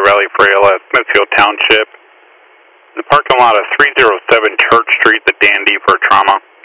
Valley Frail at Smithfield Township. In the parking lot of 307 Church Street, the Dandy, for trauma.